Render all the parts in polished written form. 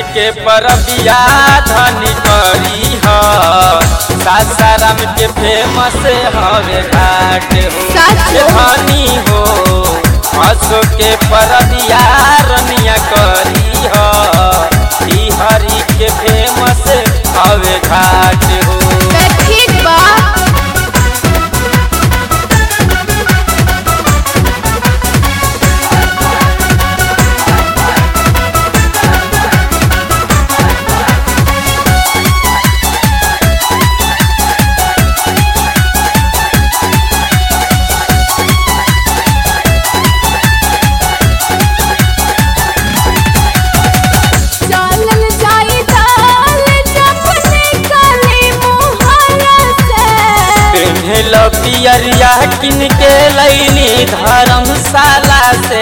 के परबिया धनी करी ह सासाराम के फेमस हवे घाट हो धनी हो असो के परबिया रनिया करी ह हरी के फेमस हवे घाट हो। ठीक बा पियरिया किन के लैनी धर्मशाला से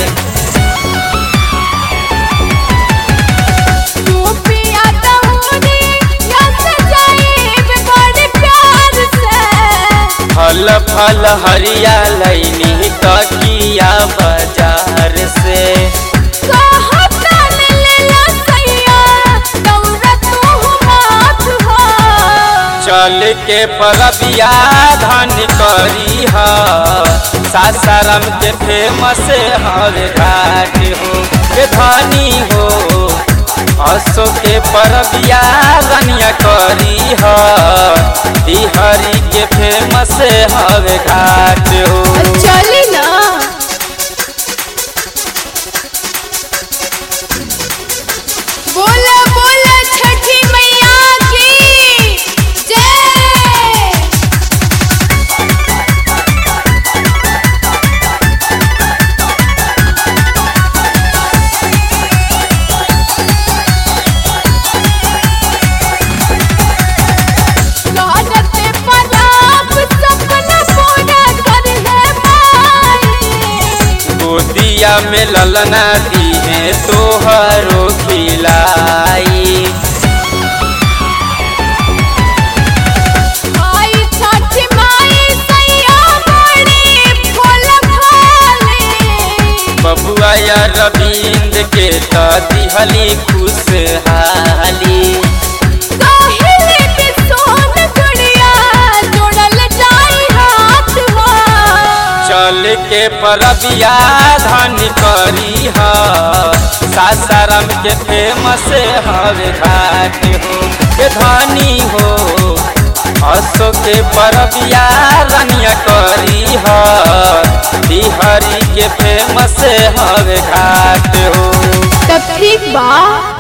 फल फल हरिया लैनी तकिया बाजार से चल के परबिया धन करी ह सासाराम के फेमस हवे घाट हो धनी हो असो के परबिया रनिया करी ह हरी के फेमस हवे घाट हो। चली ना बोला बोला छठी मैया की जय। गोदिया में ललना दी है तोहरो खिलाई बबुआ या रविंद के तो दिहली खुशहाली चल के परबिया धन करी ह सासाराम के फेमस हवे घाट हो धनी हो असो के परबिया रनिया करी ह हरी के फेमस हवे घाट हो। तब ठीक बा।